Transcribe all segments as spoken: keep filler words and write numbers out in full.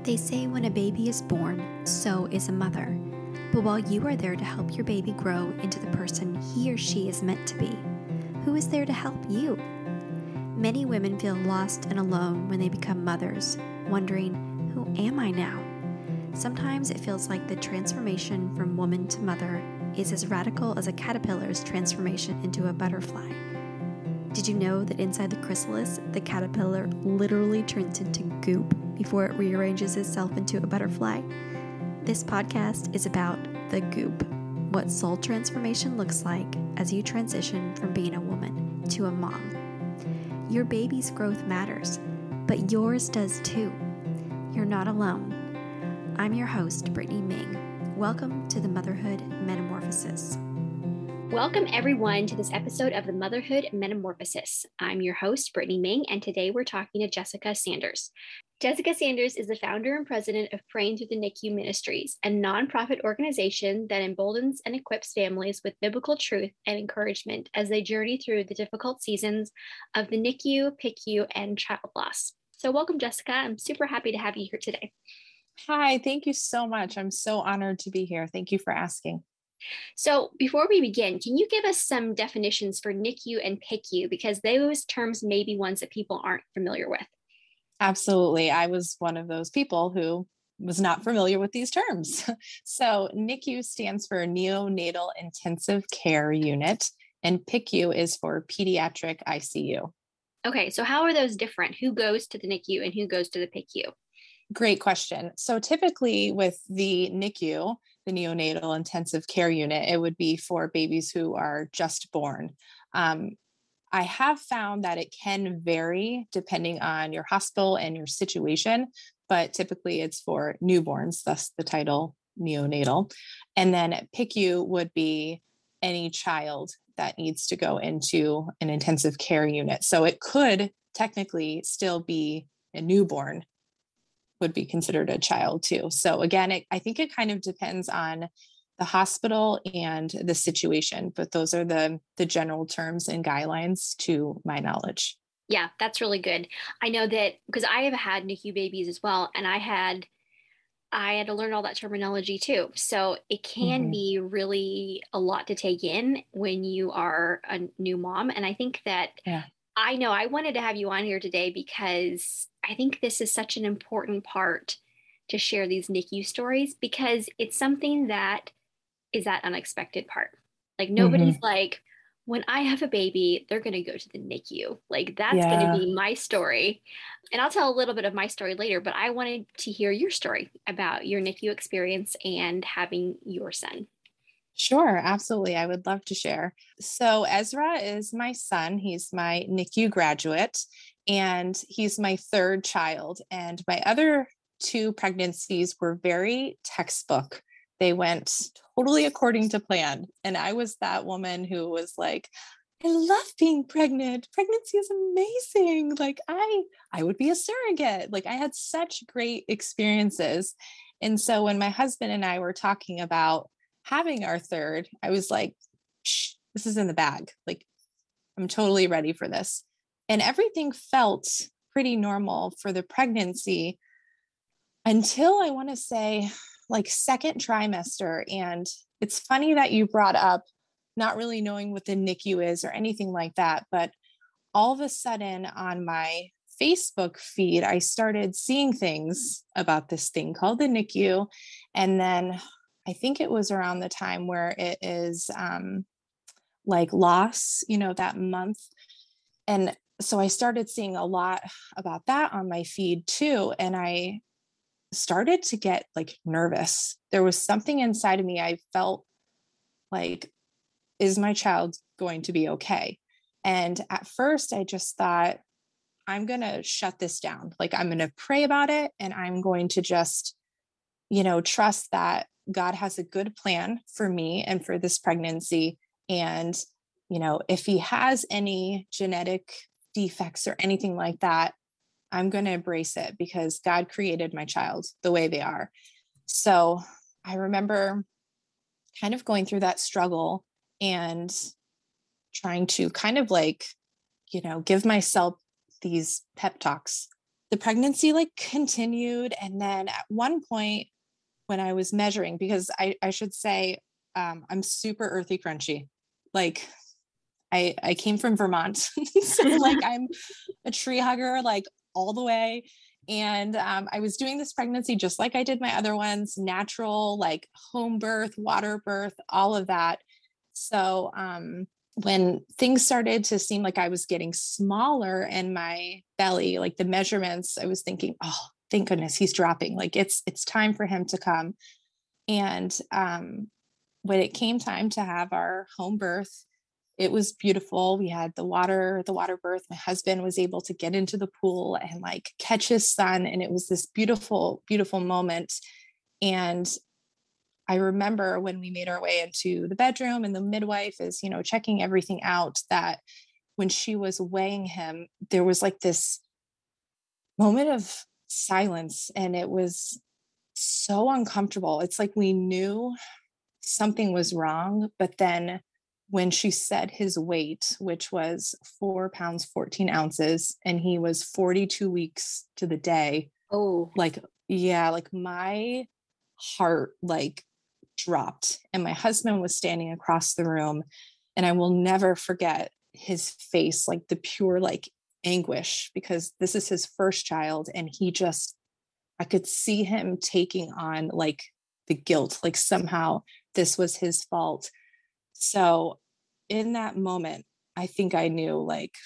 They say when a baby is born, so is a mother. But while you are there to help your baby grow into the person he or she is meant to be, who is there to help you? Many women feel lost and alone when they become mothers, wondering, who am I now? Sometimes it feels like the transformation from woman to mother is as radical as a caterpillar's transformation into a butterfly. Did you know that inside the chrysalis, the caterpillar literally turns into goop before it rearranges itself into a butterfly? This podcast is about the goop, what soul transformation looks like as you transition from being a woman to a mom. Your baby's growth matters, but yours does too. You're not alone. I'm your host, Brittany Ming. Welcome to the Motherhood Metamorphosis. Welcome, everyone, to this episode of the Motherhood Metamorphosis. I'm your host, Brittany Ming, and today we're talking to Jessica Sanders. Jessica Sanders is the founder and president of Praying Through the N I C U Ministries, a nonprofit organization that emboldens and equips families with biblical truth and encouragement as they journey through the difficult seasons of the N I C U, P I C U, and child loss. So welcome, Jessica. I'm super happy to have you here today. Hi, thank you so much. I'm so honored to be here. Thank you for asking. So before we begin, can you give us some definitions for N I C U and P I C U? Because those terms may be ones that people aren't familiar with. Absolutely. I was one of those people who was not familiar with these terms. So N I C U stands for Neonatal Intensive Care Unit, and P I C U is for Pediatric I C U. Okay, so how are those different? Who goes to the N I C U and who goes to the P I C U? Great question. So typically with the N I C U, the Neonatal Intensive Care Unit, it would be for babies who are just born. Um, I have found that it can vary depending on your hospital and your situation, but typically it's for newborns, thus the title neonatal. And then P I C U would be any child that needs to go into an intensive care unit. So it could technically still be a newborn would be considered a child too. So again, it, I think it kind of depends on the hospital and the situation, but those are the, the general terms and guidelines to my knowledge. Yeah, that's really good. I know that because I have had N I C U babies as well, and I had I had to learn all that terminology too. So it can mm-hmm. be really a lot to take in when you are a new mom. And I think that yeah. I know I wanted to have you on here today because I think this is such an important part to share these N I C U stories, because it's something that is that unexpected part. Like nobody's mm-hmm. like, when I have a baby, they're going to go to the N I C U. Like that's yeah. going to be my story. And I'll tell a little bit of my story later, but I wanted to hear your story about your N I C U experience and having your son. Sure, absolutely. I would love to share. So Ezra is my son. He's my N I C U graduate, and he's my third child. And my other two pregnancies were very textbook. They went totally according to plan. And I was that woman who was like, I love being pregnant. Pregnancy is amazing. Like I, I would be a surrogate. Like I had such great experiences. And so when my husband and I were talking about having our third, I was like, Shh, this is in the bag. Like I'm totally ready for this. And everything felt pretty normal for the pregnancy until I want to say like second trimester. And it's funny that you brought up not really knowing what the N I C U is or anything like that. But all of a sudden on my Facebook feed, I started seeing things about this thing called the N I C U. And then I think it was around the time where it is um, like loss, you know, that month. And so I started seeing a lot about that on my feed too. And I started to get like nervous. There was something inside of me. I felt like, is my child going to be okay? And at first I just thought, I'm going to shut this down. Like I'm going to pray about it. And I'm going to just, you know, trust that God has a good plan for me and for this pregnancy. And, you know, if he has any genetic defects or anything like that, I'm going to embrace it because God created my child the way they are. So I remember kind of going through that struggle and trying to kind of like, you know, give myself these pep talks the pregnancy like continued. And then at one point when I was measuring, because I, I should say, um, I'm super earthy crunchy. Like I, I came from Vermont. So like I'm a tree hugger, like all the way. And um, I was doing this pregnancy just like I did my other ones, natural, like home birth, water birth, all of that. So um, when things started to seem like I was getting smaller in my belly, like the measurements, I was thinking, oh, thank goodness he's dropping. Like it's, it's time for him to come. And um, when it came time to have our home birth, it was beautiful. We had the water, the water birth. My husband was able to get into the pool and like catch his son. And it was this beautiful, beautiful moment. And I remember when we made our way into the bedroom and the midwife is, you know, checking everything out, that when she was weighing him, there was like this moment of silence. And it was so uncomfortable. It's like we knew something was wrong, but then when she said his weight, which was four pounds, fourteen ounces, and he was forty-two weeks to the day. Oh, like, yeah, like my heart like dropped, and my husband was standing across the room, and I will never forget his face, like the pure, like anguish, because this is his first child. And he just, I could see him taking on like the guilt, like somehow this was his fault. So in that moment, I think I knew like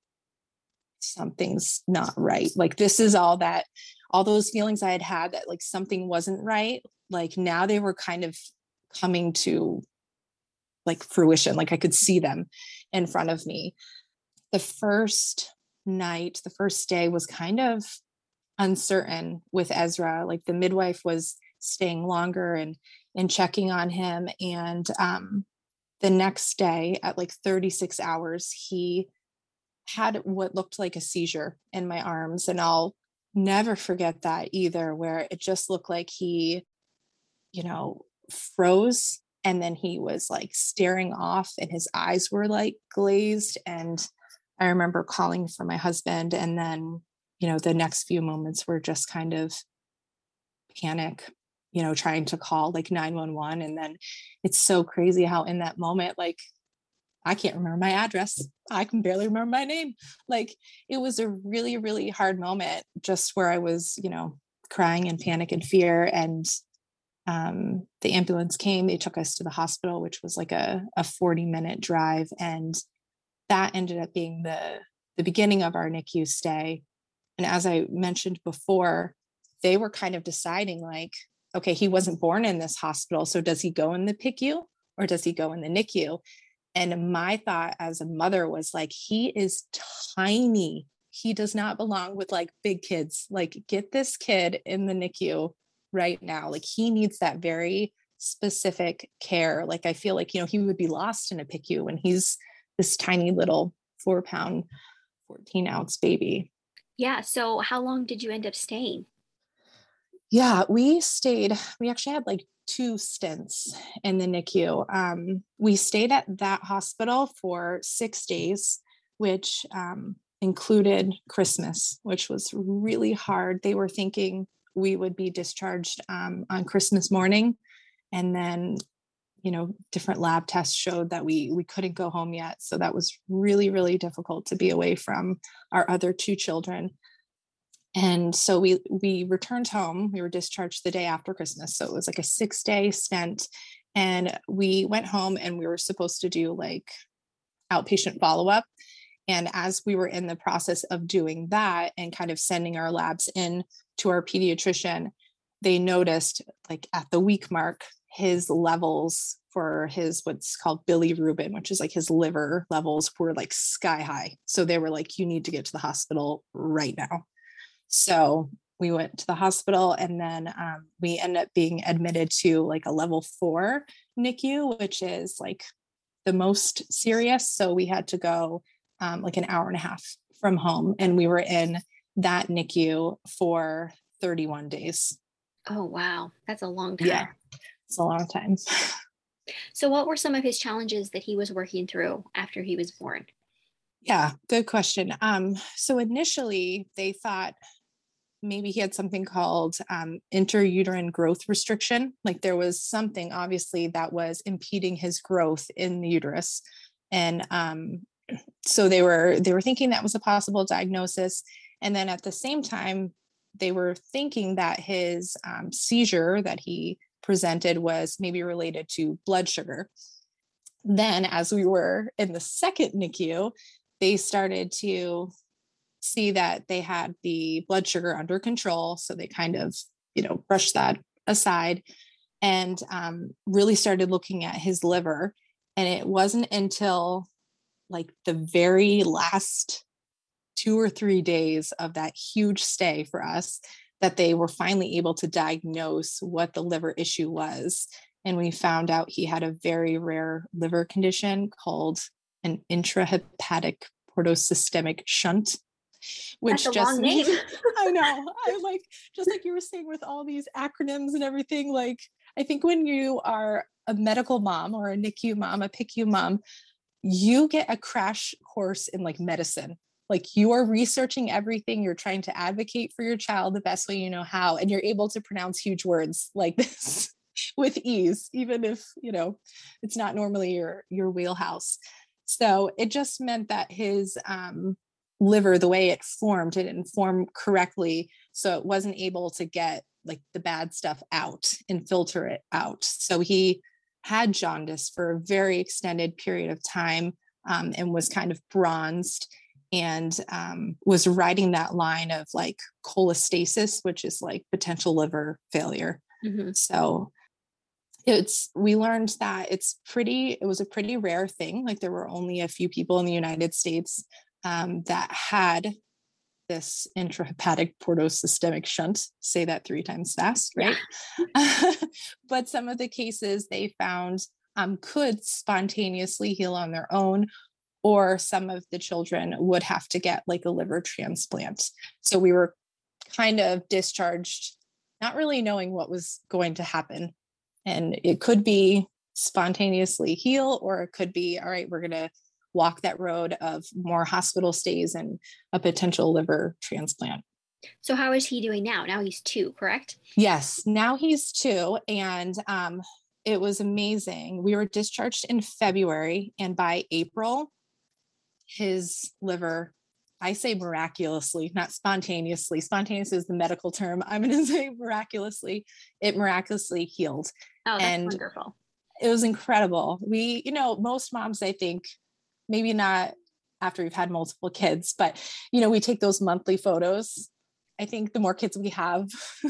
something's not right. Like this is all that, all those feelings I had had that like something wasn't right. Like now they were kind of coming to like fruition. Like I could see them in front of me. The first night, the first day was kind of uncertain with Ezra. Like the midwife was staying longer and, and checking on him. And, um, the next day at like thirty-six hours, he had what looked like a seizure in my arms. And I'll never forget that either, where it just looked like he, you know, froze. And then he was like staring off and his eyes were like glazed. And I remember calling for my husband. And then, you know, the next few moments were just kind of panic, you know, trying to call like nine one one. And then it's so crazy how in that moment, like, I can't remember my address. I can barely remember my name. Like it was a really, really hard moment, just where I was, you know, crying in panic and fear. And um, the ambulance came, they took us to the hospital, which was like a, a forty minute drive. And that ended up being the, the beginning of our N I C U stay. And as I mentioned before, they were kind of deciding like, okay, he wasn't born in this hospital. So does he go in the P I C U or does he go in the N I C U? And my thought as a mother was like, he is tiny. He does not belong with like big kids. Like get this kid in the N I C U right now. Like he needs that very specific care. Like I feel like, you know, he would be lost in a P I C U when he's this tiny little four pound, fourteen ounce baby. Yeah. So how long did you end up staying? Yeah, we stayed, we actually had like two stints in the N I C U. Um, we stayed at that hospital for six days, which um, included Christmas, which was really hard. They were thinking we would be discharged um, on Christmas morning. And then, you know, different lab tests showed that we we couldn't go home yet. So that was really, really difficult to be away from our other two children. And so we we returned home. We were discharged the day after Christmas. So it was like a six day stint. And we went home and we were supposed to do like outpatient follow-up. And as we were in the process of doing that and kind of sending our labs in to our pediatrician, they noticed like at the week mark, his levels for his what's called bilirubin, which is like his liver levels, were like sky high. So they were like, you need to get to the hospital right now. So we went to the hospital and then um, we ended up being admitted to like a level four N I C U, which is like the most serious. So we had to go um, like an hour and a half from home. And we were in that N I C U for thirty-one days. Oh, wow. That's a long time. Yeah, it's a long time. So what were some of his challenges that he was working through after he was born? Yeah, good question. Um, so initially they thought maybe he had something called um, intrauterine growth restriction. Like there was something obviously that was impeding his growth in the uterus. And um, so they were, they were thinking that was a possible diagnosis. And then at the same time, they were thinking that his um, seizure that he presented was maybe related to blood sugar. Then as we were in the second N I C U, they started to see that they had the blood sugar under control. So they kind of, you know, brushed that aside and um, really started looking at his liver. And it wasn't until like the very last two or three days of that huge stay for us that they were finally able to diagnose what the liver issue was. And we found out he had a very rare liver condition called an intrahepatic portosystemic shunt, which That's a just long means, name. I know, I like, just like you were saying with all these acronyms and everything, like, I think when you are a medical mom or a N I C U mom, a P I C U mom, you get a crash course in like medicine. Like you are researching everything. You're trying to advocate for your child the best way you know how, and you're able to pronounce huge words like this with ease, even if, you know, it's not normally your, your wheelhouse. So it just meant that his um, liver, the way it formed, it didn't form correctly. So it wasn't able to get like the bad stuff out and filter it out. So he had jaundice for a very extended period of time um, and was kind of bronzed and um, was riding that line of like cholestasis, which is like potential liver failure. Mm-hmm. So it's, we learned that it's pretty, it was a pretty rare thing. Like there were only a few people in the United States um, that had this intrahepatic portosystemic shunt, say that three times fast, right? Yeah. But some of the cases they found um, could spontaneously heal on their own, or some of the children would have to get like a liver transplant. So we were kind of discharged, not really knowing what was going to happen. And it could be spontaneously heal, or it could be, all right, we're going to walk that road of more hospital stays and a potential liver transplant. So how is he doing now? Now he's two, correct? Yes, now he's two. And um, it was amazing. We were discharged in February, and by April, his liver, I say miraculously, not spontaneously. Spontaneous is the medical term. I'm going to say miraculously. It miraculously healed. Oh, that's and wonderful. It was incredible. We, you know, most moms, I think, maybe not after we've had multiple kids, but, you know, we take those monthly photos. I think the more kids we have,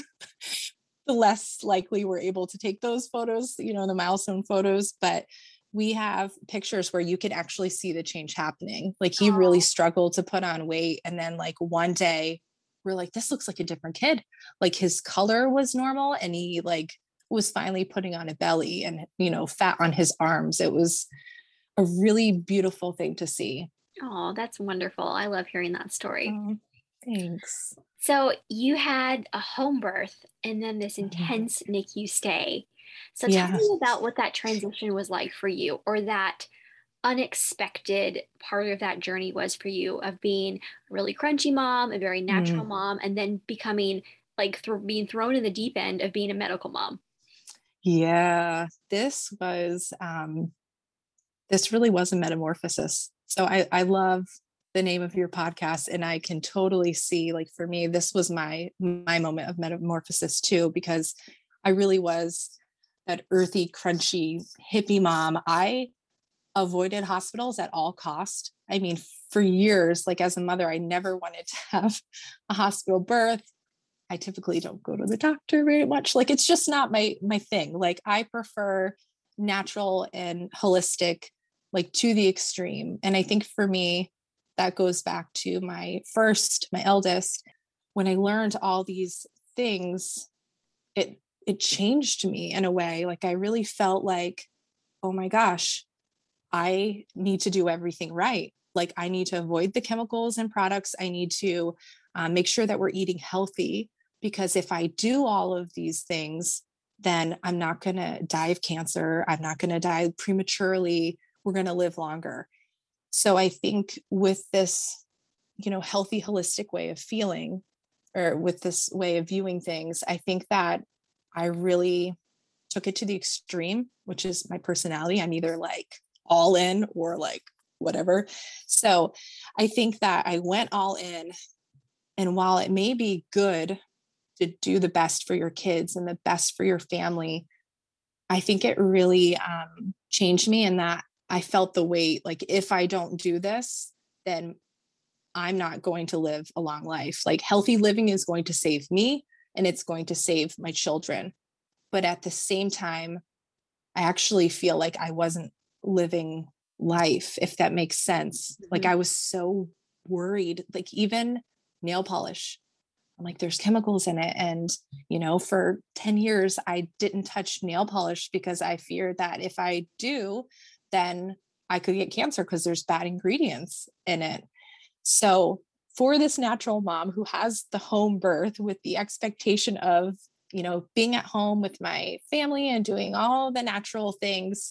the less likely we're able to take those photos, you know, the milestone photos. But we have pictures where you can actually see the change happening. Like he really struggled to put on weight. And then like one day we're like, this looks like a different kid. Like his color was normal and he like was finally putting on a belly and, you know, fat on his arms. It was a really beautiful thing to see. Oh, that's wonderful. I love hearing that story. Oh, thanks. So you had a home birth and then this intense mm-hmm. N I C U stay. So tell yes. me about what that transition was like for you, or that unexpected part of that journey was for you, of being a really crunchy mom, a very natural mm. mom, and then becoming like th- being thrown in the deep end of being a medical mom. Yeah, this was, um, this really was a metamorphosis. So I, I love the name of your podcast, and I can totally see, like, for me, this was my, my moment of metamorphosis too, because I really was that earthy, crunchy, hippie mom. I avoided hospitals at all cost. I mean, for years, like as a mother, I never wanted to have a hospital birth. I typically don't go to the doctor very much. Like, it's just not my, my thing. Like, I prefer natural and holistic, like to the extreme. And I think for me, that goes back to my first, my eldest. When I learned all these things, it, it changed me in a way. Like, I really felt like, oh my gosh, I need to do everything right. Like, I need to avoid the chemicals and products. I need to um, make sure that we're eating healthy, because if I do all of these things, then I'm not going to die of cancer. I'm not going to die prematurely. We're going to live longer. So I think with this, you know, healthy, holistic way of feeling, or with this way of viewing things, I think that I really took it to the extreme, which is my personality. I'm either like all in or like whatever. So I think that I went all in. And while it may be good to do the best for your kids and the best for your family, I think it really um, changed me in that I felt the weight. Like, if I don't do this, then I'm not going to live a long life. Like, healthy living is going to save me and it's going to save my children. But at the same time, I actually feel like I wasn't living life, if that makes sense. Mm-hmm. Like, I was so worried, like even nail polish, I'm like, there's chemicals in it. And, you know, for ten years, I didn't touch nail polish because I feared that if I do, then I could get cancer because there's bad ingredients in it. So for this natural mom who has the home birth with the expectation of, you know, being at home with my family and doing all the natural things,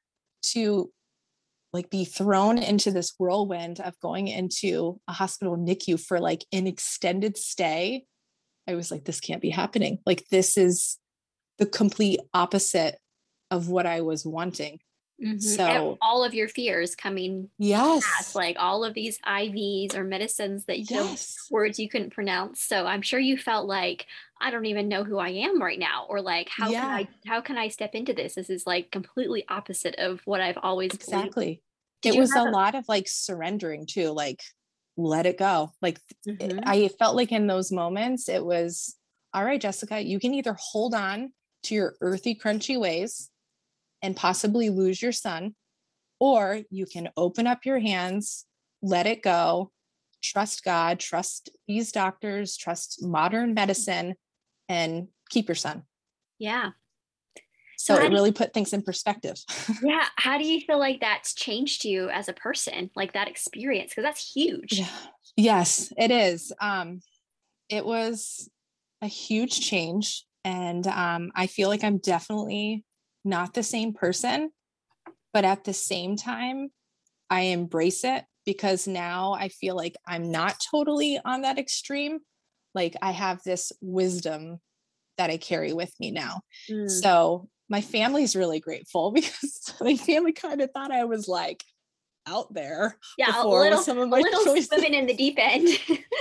to like be thrown into this whirlwind of going into a hospital N I C U for like an extended stay, I was like, this can't be happening. Like, this is the complete opposite of what I was wanting. Mm-hmm. So and all of your fears coming yes past, like all of these I Vs or medicines that you yes words you couldn't pronounce. So I'm sure you felt like, I don't even know who I am right now, or like, how yeah. can I how can I step into this? This is like completely opposite of what I've always exactly believed. It was a, a lot of like surrendering too, like let it go. Like mm-hmm. I felt like in those moments it was, all right, Jessica, you can either hold on to your earthy, crunchy ways and possibly lose your son, or you can open up your hands, let it go, trust God, trust these doctors, trust modern medicine, and keep your son. Yeah. So, so it really you, put things in perspective. Yeah. How do you feel like that's changed you as a person, like that experience? Because that's huge. Yeah. Yes, it is. Um, it was a huge change. And um, I feel like I'm definitely not the same person, but at the same time, I embrace it because now I feel like I'm not totally on that extreme. Like, I have this wisdom that I carry with me now. Mm. So my family's really grateful because my family kind of thought I was like out there yeah, before a little, with some of my a little choices. Swimming in the deep end.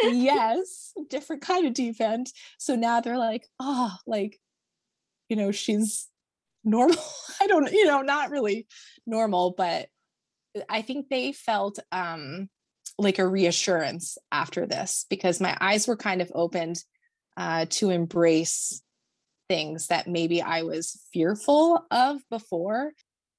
Yes, different kind of deep end. So now they're like, oh, like, you know, she's normal. I don't, you know, not really normal, but I think they felt um, like a reassurance after this because my eyes were kind of opened uh, to embrace things that maybe I was fearful of before.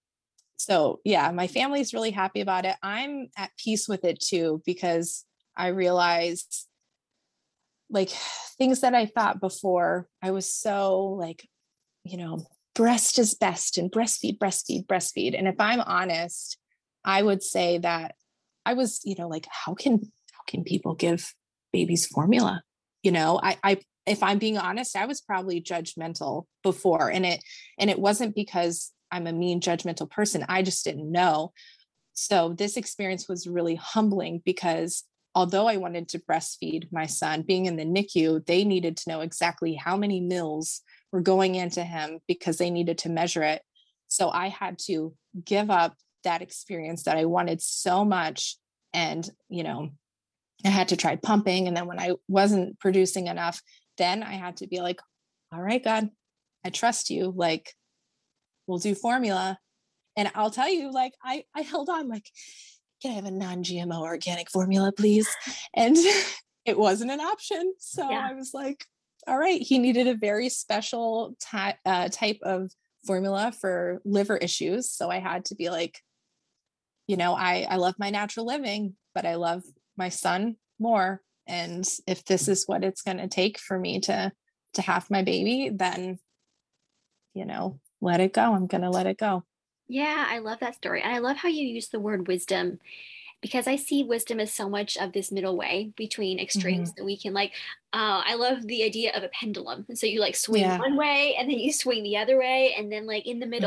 So yeah, my family's really happy about it. I'm at peace with it too, because I realized like things that I thought before, I was so like, you know, breast is best and breastfeed, breastfeed, breastfeed. And if I'm honest, I would say that I was, you know, like, how can, how can people give babies formula? You know, I, I, if I'm being honest, I was probably judgmental before, and it, and it wasn't because I'm a mean, judgmental person. I just didn't know. So this experience was really humbling because although I wanted to breastfeed my son, being in the N I C U, they needed to know exactly how many mils were going into him because they needed to measure it. So I had to give up that experience that I wanted so much. And, you know, I had to try pumping. And then when I wasn't producing enough, then I had to be like, all right, God, I trust you. Like, we'll do formula. And I'll tell you, like, I, I held on like, can I have a non-G M O organic formula, please? And it wasn't an option. So yeah. I was like, all right, he needed a very special ty- uh, type of formula for liver issues. So I had to be like, you know, I, I love my natural living, but I love my son more. And if this is what it's going to take for me to, to have my baby, then, you know, let it go. I'm going to let it go. Yeah, I love that story. And I love how you use the word wisdom, because I see wisdom as so much of this middle way between extremes mm-hmm. that we can like, uh, I love the idea of a pendulum. And so you like swing yeah. one way and then you swing the other way. And then like in the middle, mm-hmm.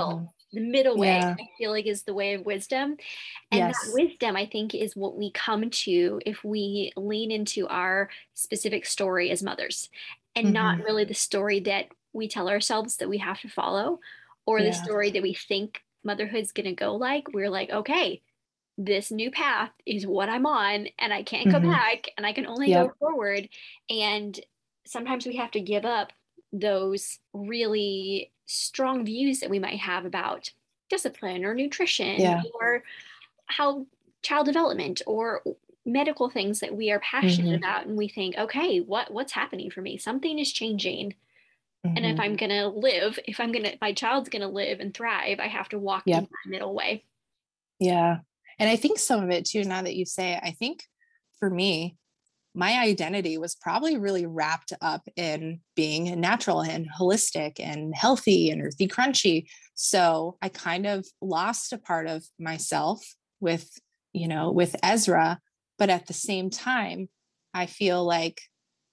the middle way, Yeah. I feel like is the way of wisdom. And that Yes. wisdom, I think, is what we come to if we lean into our specific story as mothers and not Hmm. really the story that we tell ourselves that we have to follow or the Yeah. story that we think motherhood's going to go like. We're like, okay, this new path is what I'm on and I can't go Hmm. back and I can only go Yep. forward. And sometimes we have to give up those really strong views that we might have about discipline or nutrition Yeah. or how child development or medical things that we are passionate Hmm. about and we think, okay, what what's happening for me? Something is changing. And if Hmm. I'm gonna live, if I'm gonna if my child's gonna live and thrive, I have to walk in Yep. that middle way. Yeah. And I think some of it too, now that you say it, I think for me, my identity was probably really wrapped up in being natural and holistic and healthy and earthy crunchy. So I kind of lost a part of myself with, you know, with Ezra. But at the same time, I feel like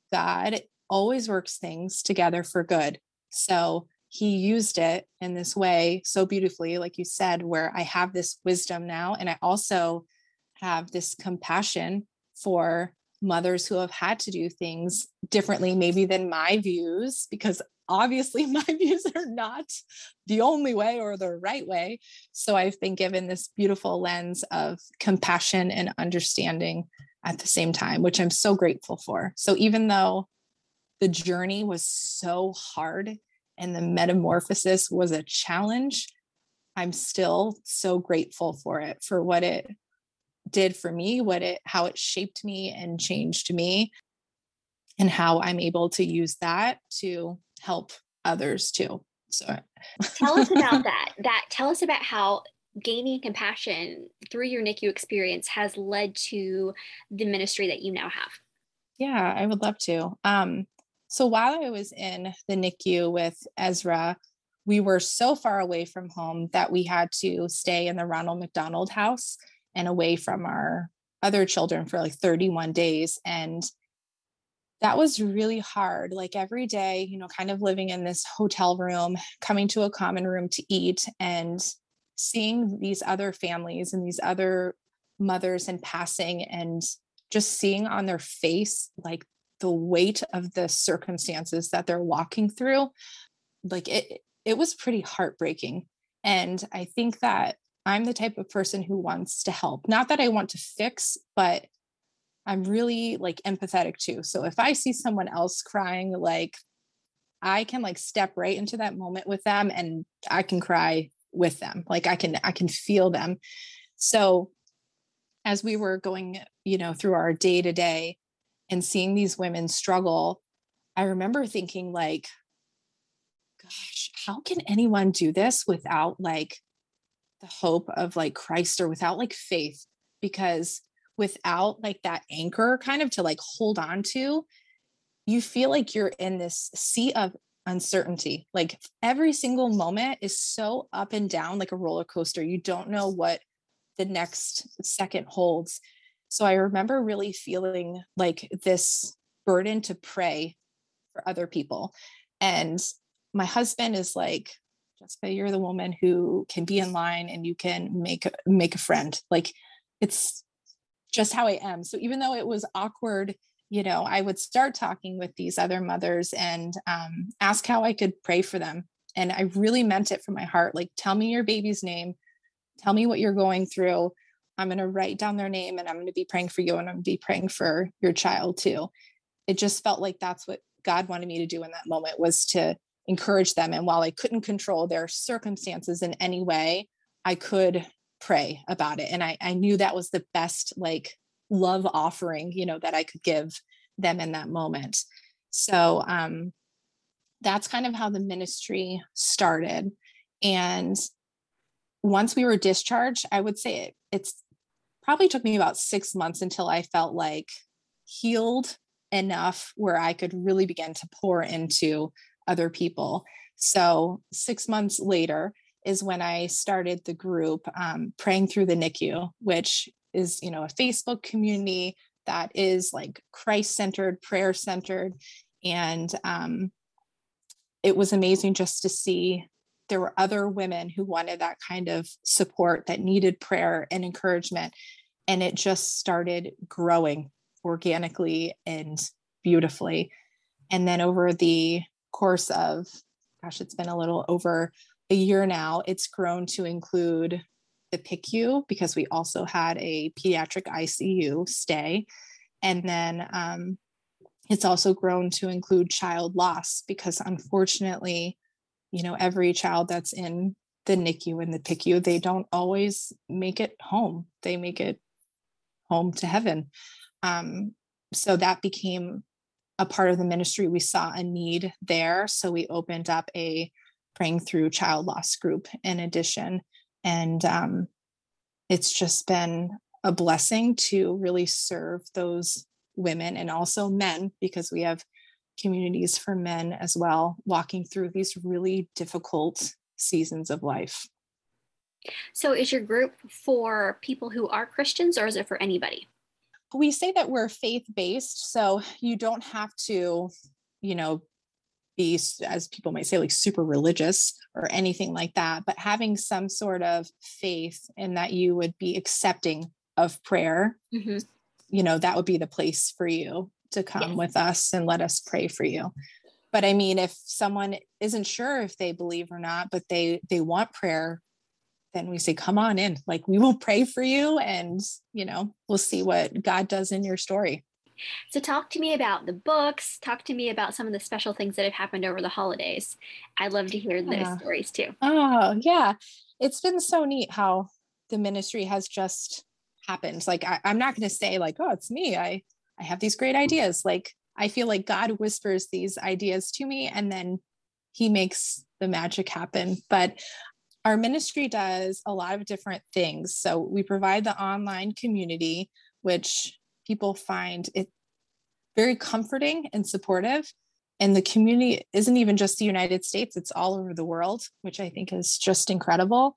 God always works things together for good. So he used it in this way so beautifully, like you said, where I have this wisdom now. And I also have this compassion for mothers who have had to do things differently, maybe than my views, because obviously my views are not the only way or the right way. So I've been given this beautiful lens of compassion and understanding at the same time, which I'm so grateful for. So even though the journey was so hard and the metamorphosis was a challenge, I'm still so grateful for it, for what it did for me, what it, how it shaped me and changed me, and how I'm able to use that to help others too. So Tell us about that. That tell us about how gaining compassion through your NICU experience has led to the ministry that you now have. yeah, I would love to. Um, so while I was in the NICU with Ezra, we were so far away from home that we had to stay in the Ronald McDonald House and away from our other children for like thirty-one days. And that was really hard. Like every day, you know, kind of living in this hotel room, coming to a common room to eat and seeing these other families and these other mothers in passing and just seeing on their face, like the weight of the circumstances that they're walking through. Like it, it was pretty heartbreaking. And I think that I'm the type of person who wants to help. Not that I want to fix, but I'm really like empathetic too. So if I see someone else crying, like I can like step right into that moment with them and I can cry with them. Like I can, I can feel them. So as we were going, you know, through our day to day and seeing these women struggle, I remember thinking like, gosh, how can anyone do this without like the hope of like Christ or without like faith? Because without like that anchor kind of to like hold on to, you feel like you're in this sea of uncertainty. Like every single moment is so up and down, like a roller coaster. You don't know what the next second holds. So I remember really feeling like this burden to pray for other people. And my husband is like, Jessica, you're the woman who can be in line and you can make make a friend. Like it's just how I am. So even though it was awkward, you know, I would start talking with these other mothers and um, ask how I could pray for them. And I really meant it from my heart. Like, tell me your baby's name. Tell me what you're going through. I'm going to write down their name and I'm going to be praying for you and I'm going to be praying for your child too. It just felt like that's what God wanted me to do in that moment, was to encourage them. And while I couldn't control their circumstances in any way, I could pray about it. And I, I knew that was the best like love offering, you know, that I could give them in that moment. So um, that's kind of how the ministry started. And once we were discharged, I would say it, it's probably took me about six months until I felt like healed enough where I could really begin to pour into other people. So six months later is when I started the group um, Praying Through the NICU, which is, you know, a Facebook community that is like Christ-centered, prayer-centered. And um, it was amazing just to see there were other women who wanted that kind of support, that needed prayer and encouragement. And it just started growing organically and beautifully. And then over the course of, gosh, it's been a little over a year now, it's grown to include the P I C U, because we also had a pediatric I C U stay. And then um, it's also grown to include child loss, because unfortunately, you know, every child that's in the N I C U and the P I C U, they don't always make it home. They make it home to heaven. Um, so that became a part of the ministry. We saw a need there. So we opened up a Praying Through Child Loss group in addition. And um, it's just been a blessing to really serve those women, and also men, because we have communities for men as well, walking through these really difficult seasons of life. So is your group for people who are Christians, or is it for anybody? We say that we're faith-based, so you don't have to, you know, be, as people might say, like super religious or anything like that, but having some sort of faith in that you would be accepting of prayer, mm-hmm. you know, that would be the place for you to come yes. with us and let us pray for you. But I mean, if someone isn't sure if they believe or not, but they, they want prayer, then we say, come on in, like we will pray for you, and, you know, we'll see what God does in your story. So talk to me about the books, talk to me about some of the special things that have happened over the holidays. I'd love to hear those yeah. stories too. Oh yeah. It's been so neat how the ministry has just happened. Like, I, I'm not going to say like, oh, it's me. I, I have these great ideas. Like, I feel like God whispers these ideas to me, and then he makes the magic happen. But our ministry does a lot of different things. So we provide the online community, which people find it very comforting and supportive. And the community isn't even just the United States, it's all over the world, which I think is just incredible.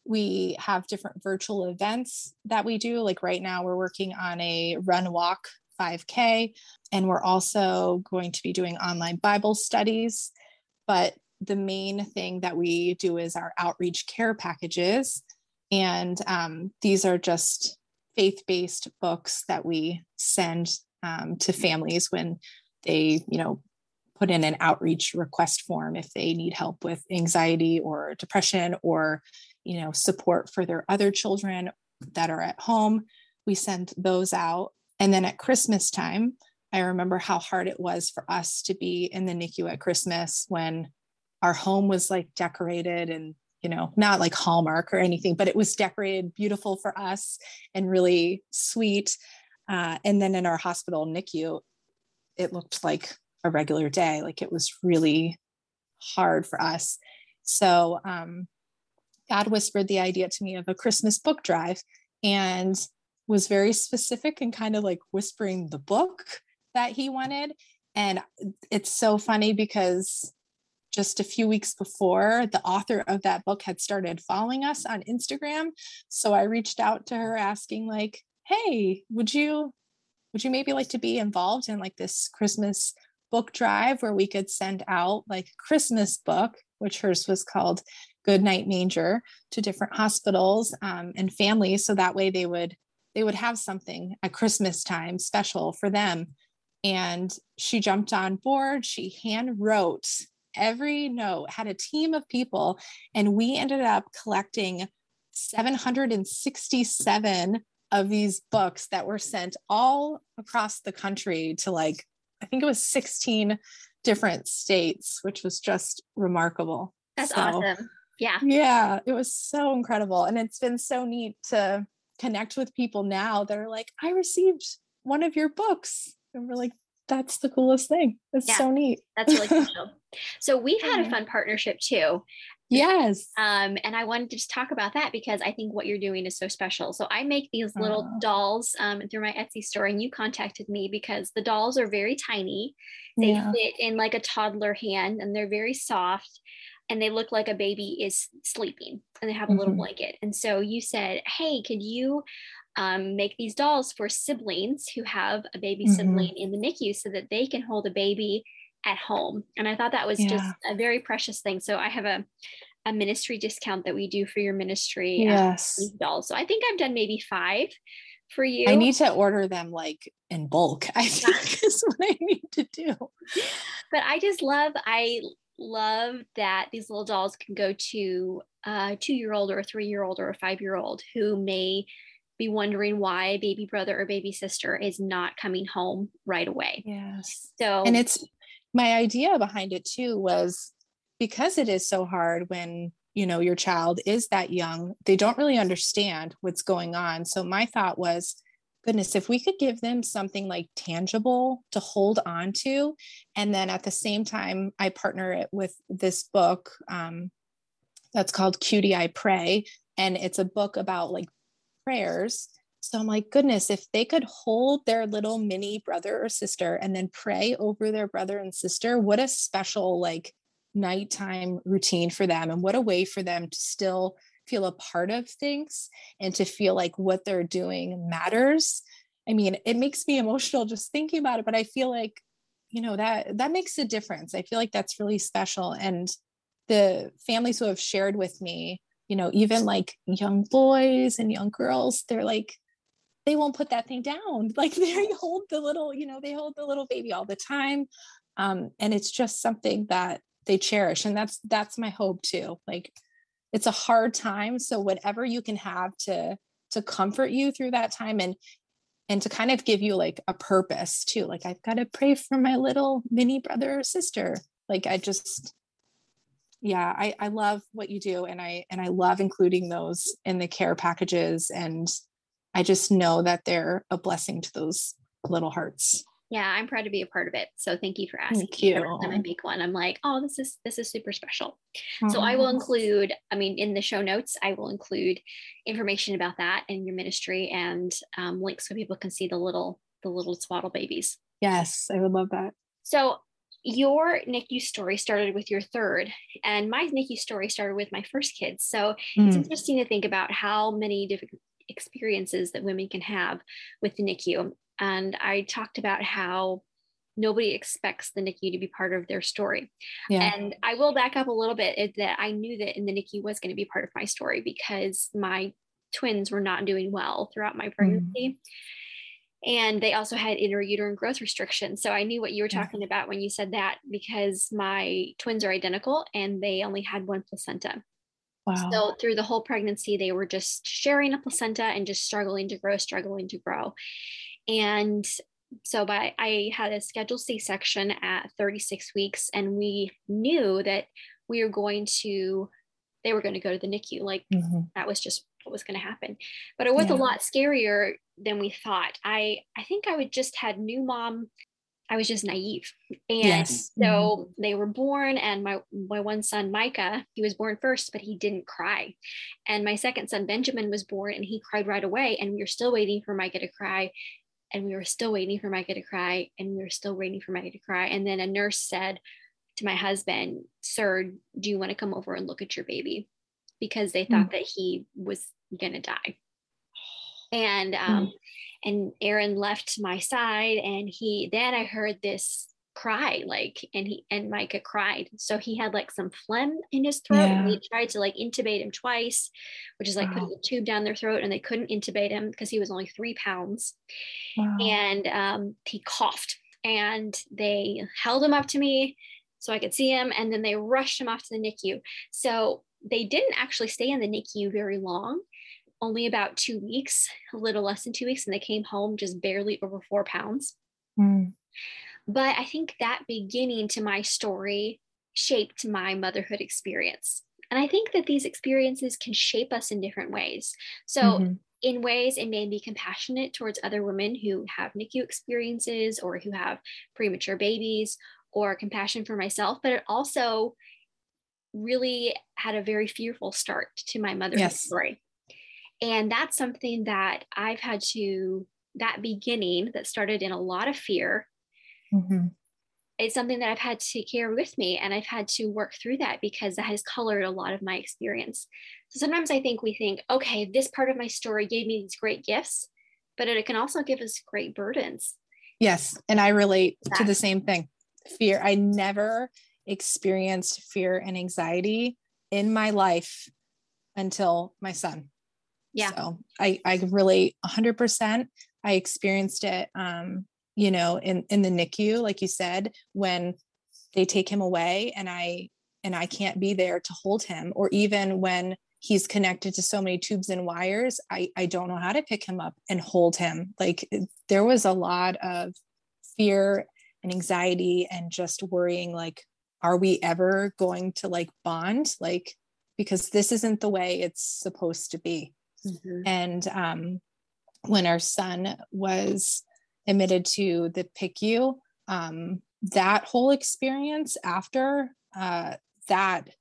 We have different virtual events that we do. Like right now, we're working on a run walk five K, and we're also going to be doing online Bible studies. But the main thing that we do is our outreach care packages. And um, these are just faith-based books that we send um, to families when they, you know, put in an outreach request form if they need help with anxiety or depression, or, you know, support for their other children that are at home. We send those out. And then at Christmas time, I remember how hard it was for us to be in the N I C U at Christmas when our home was like decorated and, you know, not like Hallmark or anything, but it was decorated beautiful for us and really sweet. Uh, and then in our hospital N I C U, it looked like a regular day. Like it was really hard for us. So um, God whispered the idea to me of a Christmas book drive, and was very specific and kind of like whispering the book that he wanted. And it's so funny because just a few weeks before, the author of that book had started following us on Instagram. So I reached out to her asking like, hey, would you, would you maybe like to be involved in like this Christmas book drive where we could send out like a Christmas book, which hers was called Good Night Manger, to different hospitals um, and families. So that way they would, they would have something at Christmas time special for them. And she jumped on board. She hand wrote every note, had a team of people, and we ended up collecting seven hundred sixty-seven of these books that were sent all across the country to like, I think it was sixteen different states, which was just remarkable. That's so, awesome. Yeah. Yeah, it was so incredible. And it's been so neat to connect with people now that are like, I received one of your books. And we're like, that's the coolest thing. It's yeah, so neat. That's really cool. So we've had a fun partnership too. Yes. Um, and I wanted to just talk about that because I think what you're doing is so special. So I make these little uh, dolls um, through my Etsy store, and you contacted me because the dolls are very tiny. They yeah. fit in like a toddler hand, and they're very soft, and they look like a baby is sleeping, and they have a mm-hmm. little blanket. And so you said, hey, could you um, make these dolls for siblings who have a baby mm-hmm. sibling in the N I C U so that they can hold a baby at home? And I thought that was yeah. just a very precious thing. So I have a, a ministry discount that we do for your ministry. Yes. Um, dolls. So I think I've done maybe five for you. I need to order them like in bulk, I think is what I need to do. But I just love, I love that these little dolls can go to a two-year-old or a three-year-old or a five-year-old who may be wondering why baby brother or baby sister is not coming home right away. Yes. So, and it's my idea behind it too, was because it is so hard when, you know, your child is that young, they don't really understand what's going on. So my thought was, goodness, if we could give them something like tangible to hold on to. And then at the same time, I partner it with this book um, that's called Cutie I Pray. And it's a book about like prayers. So I'm like, goodness, if they could hold their little mini brother or sister and then pray over their brother and sister, what a special like nighttime routine for them. And what a way for them to still feel a part of things and to feel like what they're doing matters. I mean, it makes me emotional just thinking about it, but I feel like, you know, that that makes a difference. I feel like that's really special. And the families who have shared with me, you know, even like young boys and young girls, they're like, they won't put that thing down. Like they hold the little, you know, they hold the little baby all the time. Um, and it's just something that they cherish. And that's, that's my hope too. Like, it's a hard time. So whatever you can have to, to comfort you through that time and, and to kind of give you like a purpose too. Like, I've got to pray for my little mini brother or sister. Like, I just, yeah, I, I love what you do. And I, and I love including those in the care packages. And I just know that they're a blessing to those little hearts. Yeah, I'm proud to be a part of it. So thank you for asking. Thank you. Every time I make one, I'm like, oh, this is this is super special. Oh. So I will include, I mean, in the show notes, I will include information about that and your ministry and um, links so people can see the little the little swaddle babies. Yes, I would love that. So your N I C U story started with your third, and my N I C U story started with my first kids. So mm. it's interesting to think about how many different experiences that women can have with the N I C U. And I talked about how nobody expects the N I C U to be part of their story. Yeah. And I will back up a little bit, is that I knew that the N I C U was going to be part of my story because my twins were not doing well throughout my pregnancy. Mm. And they also had intrauterine growth restrictions. So I knew what you were talking yeah. about when you said that, because my twins are identical and they only had one placenta. Wow. So through the whole pregnancy, they were just sharing a placenta and just struggling to grow, struggling to grow. And so by, I had a scheduled C-section at thirty-six weeks, and we knew that we were going to, they were going to go to the N I C U. Like mm-hmm. that was just what was going to happen. But it was yeah. a lot scarier than we thought. I, I think I would just had new mom. I was just naive. And yes. so mm-hmm. they were born, and my, my one son, Micah, he was born first, but he didn't cry. And my second son, Benjamin, was born, and he cried right away. And we were still waiting for Micah to cry. And we were still waiting for Micah to cry. And we were still waiting for Micah to cry. And then a nurse said to my husband, "Sir, do you want to come over and look at your baby?" Because they thought mm. that he was going to die. And, um, mm. and Aaron left my side, and he, then I heard this cry, like, and he, and Micah cried. So he had like some phlegm in his throat. Yeah. And they tried to like intubate him twice, which is like wow. putting a tube down their throat, and they couldn't intubate him because he was only three pounds. Wow. And um, he coughed, and they held him up to me so I could see him. And then they rushed him off to the N I C U. So they didn't actually stay in the N I C U very long, only about two weeks, a little less than two weeks. And they came home just barely over four pounds. Mm. But I think that beginning to my story shaped my motherhood experience. And I think that these experiences can shape us in different ways. So mm-hmm. in ways, it made me compassionate towards other women who have N I C U experiences or who have premature babies, or compassion for myself. But it also really had a very fearful start to my motherhood yes. story. And that's something that I've had to, that beginning that started in a lot of fear, mm-hmm. it's something that I've had to carry with me. And I've had to work through that because that has colored a lot of my experience. So sometimes I think we think, okay, this part of my story gave me these great gifts, but it can also give us great burdens. Yes. And I relate that. to the same thing. Fear. I never experienced fear and anxiety in my life until my son. Yeah. So I, I relate a hundred percent. I experienced it, um, you know, in, in the N I C U, like you said, when they take him away and I, and I can't be there to hold him, or even when he's connected to so many tubes and wires, I, I don't know how to pick him up and hold him. Like there was a lot of fear and anxiety and just worrying, like, are we ever going to like bond? Like, because this isn't the way it's supposed to be. Mm-hmm. And um, when our son was admitted to the P I C U, um, that whole experience after uh, that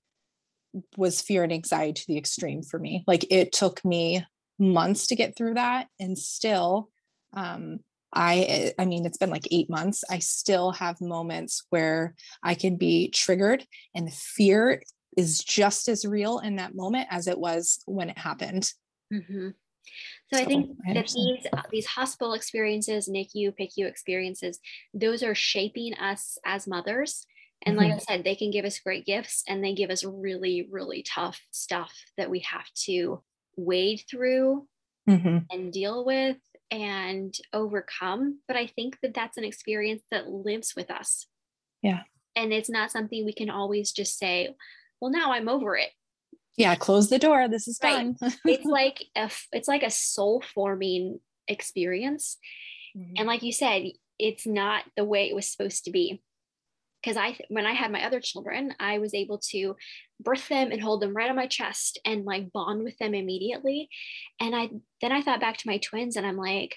was fear and anxiety to the extreme for me. Like it took me months to get through that. And still, um, I, I mean, it's been like eight months. I still have moments where I can be triggered and the fear is just as real in that moment as it was when it happened. Mm-hmm. So, so I think I that these, these hospital experiences, N I C U, P I C U experiences, those are shaping us as mothers. And like mm-hmm. I said, they can give us great gifts and they give us really, really tough stuff that we have to wade through mm-hmm. and deal with and overcome. But I think that that's an experience that lives with us. Yeah. And it's not something we can always just say, well, now I'm over it. Yeah. Close the door. This is right. done. It's like a, it's like a soul forming experience. Mm-hmm. And like you said, it's not the way it was supposed to be. Because I, when I had my other children, I was able to birth them and hold them right on my chest and like bond with them immediately. And I, then I thought back to my twins and I'm like,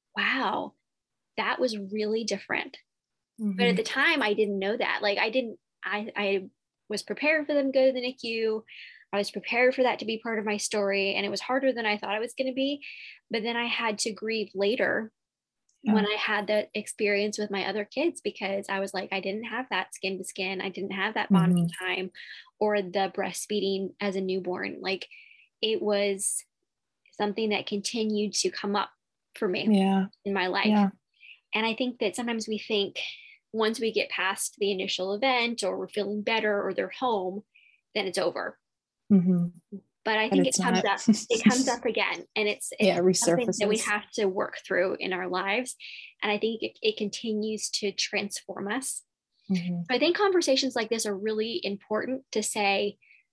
wow, that was really different. Mm-hmm. But at the time I didn't know that. Like I didn't, I, I was prepared for them to go to the N I C U. I was prepared for that to be part of my story. And it was harder than I thought it was going to be. But then I had to grieve later yeah. when I had that experience with my other kids, because I was like, I didn't have that skin to skin. I didn't have that bonding mm-hmm. time or the breastfeeding as a newborn. Like it was something that continued to come up for me yeah. in my life. Yeah. And I think that sometimes we think once we get past the initial event or we're feeling better or they're home, then it's over. Mm-hmm. But I think but it comes not. up, it comes up again. And it's, it's yeah, something that we have to work through in our lives. And I think it, it continues to transform us. Mm-hmm. I think conversations like this are really important to say,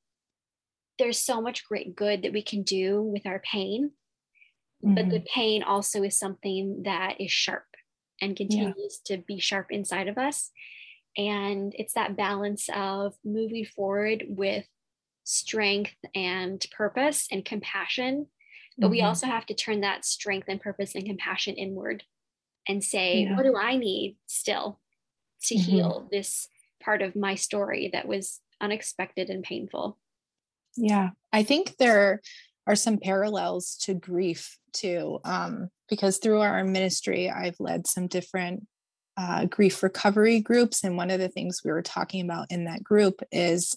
there's so much great good that we can do with our pain, mm-hmm. but the pain also is something that is sharp and continues yeah. to be sharp inside of us. And it's that balance of moving forward with strength and purpose and compassion, but mm-hmm. we also have to turn that strength and purpose and compassion inward and say, yeah. what do I need still to mm-hmm. heal this part of my story that was unexpected and painful? Yeah, I think there are some parallels to grief too, um, because through our ministry, I've led some different uh, grief recovery groups. And one of the things we were talking about in that group is,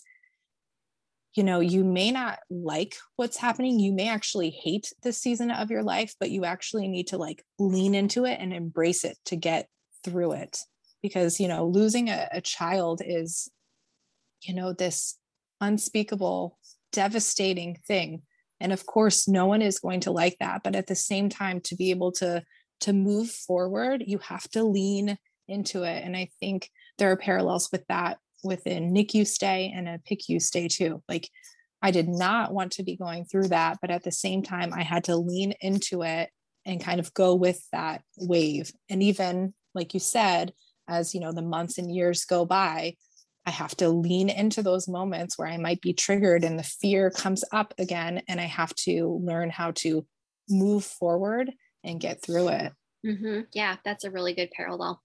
you know, you may not like what's happening. You may actually hate this season of your life, but you actually need to like lean into it and embrace it to get through it. Because, you know, losing a, a child is, you know, this unspeakable, devastating thing. And of course, no one is going to like that. But at the same time, to be able to, to move forward, you have to lean into it. And I think there are parallels with that within N I C U stay and a P I C U stay too. Like I did not want to be going through that, but at the same time, I had to lean into it and kind of go with that wave. And even like you said, as you know, the months and years go by, I have to lean into those moments where I might be triggered and the fear comes up again. And I have to learn how to move forward and get through it. Mm-hmm. Yeah, that's a really good parallel.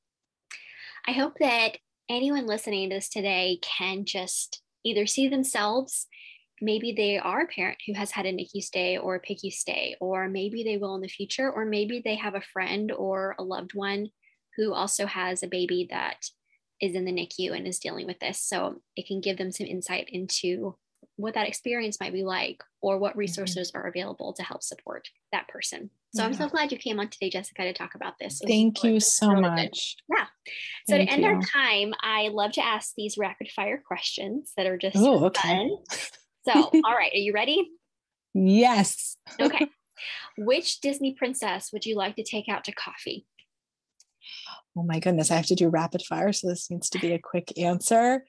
I hope that anyone listening to this today can just either see themselves, maybe they are a parent who has had a N I C U stay or a P I C U stay, or maybe they will in the future, or maybe they have a friend or a loved one who also has a baby that is in the N I C U and is dealing with this. So it can give them some insight into what that experience might be like, or what resources mm-hmm. are available to help support that person. So yeah. I'm so glad you came on today, Jessica, to talk about this. Thank you so really much. Good. Yeah. So Thank to end you. our time, I love to ask these rapid fire questions that are just Ooh, okay. fun. So, all right, are you ready? Yes. Okay. Which Disney princess would you like to take out to coffee? Oh my goodness, I have to do rapid fire, so this needs to be a quick answer.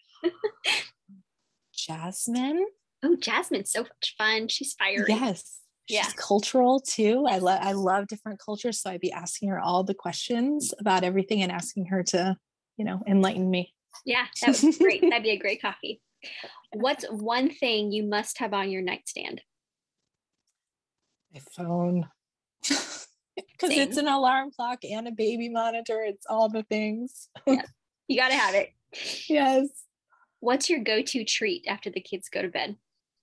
Jasmine. Oh, Jasmine's so much fun. She's fiery. Yes. She's yeah. cultural too. I love I love different cultures. So I'd be asking her all the questions about everything and asking her to, you know, enlighten me. Yeah, that would be great. That'd be a great coffee. What's one thing you must have on your nightstand? My phone. Because it's an alarm clock and a baby monitor. It's all the things. Yeah, you got to have it. Yes. What's your go-to treat after the kids go to bed?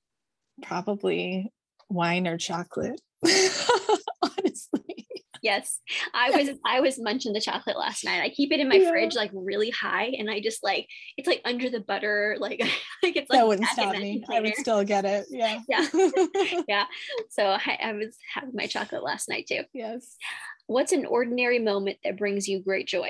Probably wine or chocolate. Honestly. Yes. I was I was munching the chocolate last night. I keep it in my yeah. fridge like really high, and I just like it's like under the butter, like like it's like that wouldn't stop me. Container. I would still get it. Yeah. Yeah. Yeah. So I, I was having my chocolate last night too. Yes. What's an ordinary moment that brings you great joy?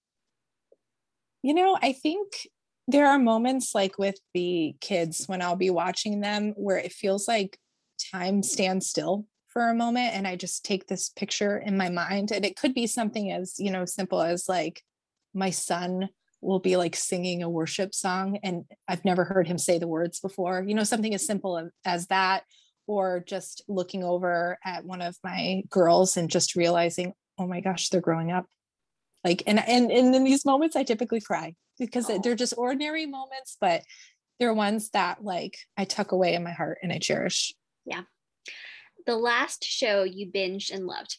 You know, I think there are moments like with the kids when I'll be watching them where it feels like time stands still for a moment, and I just take this picture in my mind, and it could be something as, you know, simple as like my son will be like singing a worship song and I've never heard him say the words before, you know, something as simple as that, or just looking over at one of my girls and just realizing, oh my gosh, they're growing up. Like, and, and, and in these moments, I typically cry because oh. they're just ordinary moments, but they're ones that like I tuck away in my heart and I cherish. Yeah. The last show you binged and loved?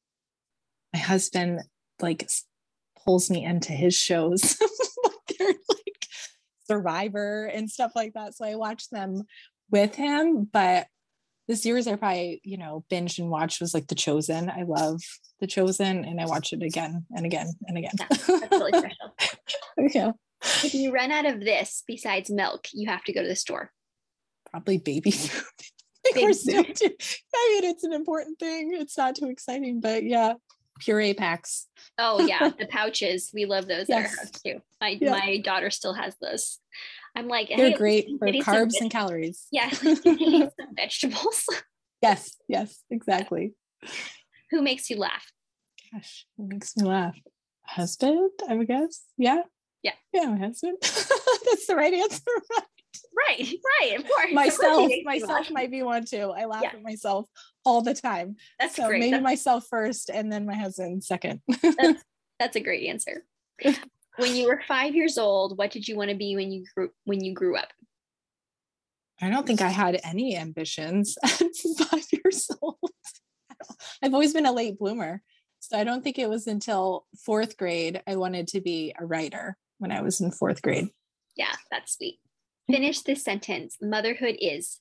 My husband like pulls me into his shows. They're like Survivor and stuff like that. So I watch them with him, but the series I probably, you know, binged and watched was like The Chosen. I love The Chosen and I watch it again and again and again. Yeah, that's really special. Yeah. If you run out of this besides milk, you have to go to the store. Probably baby food. I mean, it's an important thing. It's not too exciting, but yeah, puree packs. Oh yeah, the pouches. We love those yes. at our house too. My yeah. my daughter still has those. I'm like, they're hey, great for carbs and calories. Yeah, some vegetables. Yes, yes, exactly. Who makes you laugh? Gosh, who makes me laugh? Husband, I would guess. Yeah. Yeah. Yeah, my husband. That's the right answer. Right, right, of course. Myself, myself might be one too. I laugh yeah. at myself all the time. That's so great. Maybe that's, myself first and then my husband second. that's, that's a great answer. When you were five years old, what did you want to be when you grew when you grew up? I don't think I had any ambitions at five years old. I've always been a late bloomer. So I don't think it was until fourth grade I wanted to be a writer when I was in fourth grade. Yeah, that's sweet. Finish this sentence. Motherhood is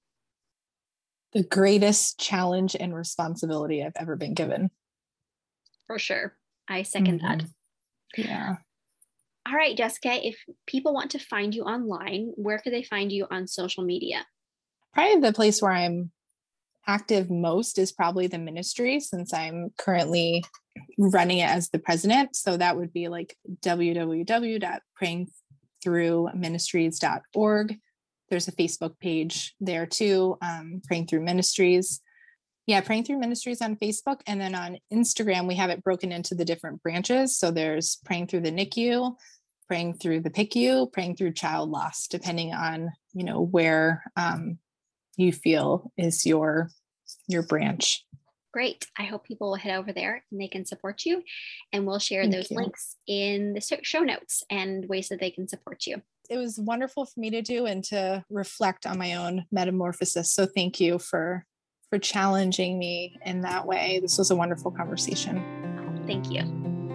the greatest challenge and responsibility I've ever been given. For sure. I second mm-hmm. that. Yeah. All right, Jessica, if people want to find you online, where could they find you on social media? Probably the place where I'm active most is probably the ministry, since I'm currently running it as the president. So that would be like w w w dot praying through ministries dot org. There's a Facebook page there too, um, Praying Through Ministries. Yeah, Praying Through Ministries on Facebook. And then on Instagram, we have it broken into the different branches. So there's Praying Through the N I C U, Praying Through the P I C U, Praying Through Child Loss, depending on, you know, where um, you feel is your, your branch. Great. I hope people will head over there and they can support you. And we'll share Thank those you. links in the show notes and ways that they can support you. It was wonderful for me to do and to reflect on my own metamorphosis. So thank you for, for challenging me in that way. This was a wonderful conversation. Thank you.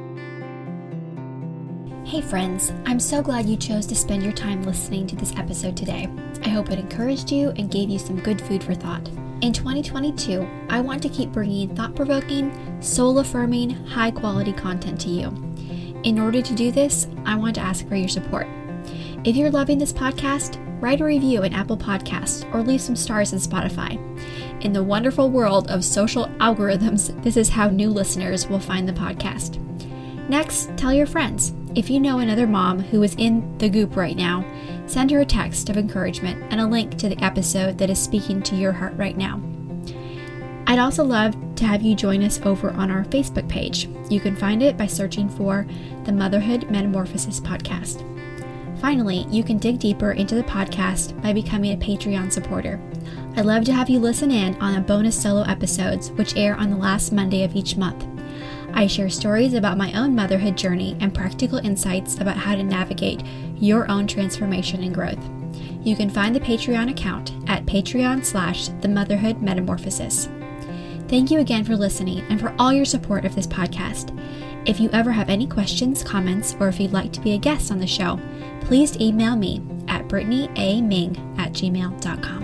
Hey friends, I'm so glad you chose to spend your time listening to this episode today. I hope it encouraged you and gave you some good food for thought. In twenty twenty-two, I want to keep bringing thought-provoking, soul-affirming, high-quality content to you. In order to do this, I want to ask for your support. If you're loving this podcast, write a review in Apple Podcasts or leave some stars in Spotify. In the wonderful world of social algorithms, this is how new listeners will find the podcast. Next, tell your friends. If you know another mom who is in the goop right now, send her a text of encouragement and a link to the episode that is speaking to your heart right now. I'd also love to have you join us over on our Facebook page. You can find it by searching for the Motherhood Metamorphosis Podcast. Finally, you can dig deeper into the podcast by becoming a Patreon supporter. I'd love to have you listen in on the bonus solo episodes, which air on the last Monday of each month. I share stories about my own motherhood journey and practical insights about how to navigate your own transformation and growth. You can find the Patreon account at Patreon slash the Motherhood Metamorphosis. Thank you again for listening and for all your support of this podcast. If you ever have any questions, comments, or if you'd like to be a guest on the show, please email me at brittany a ming at gmail dot com.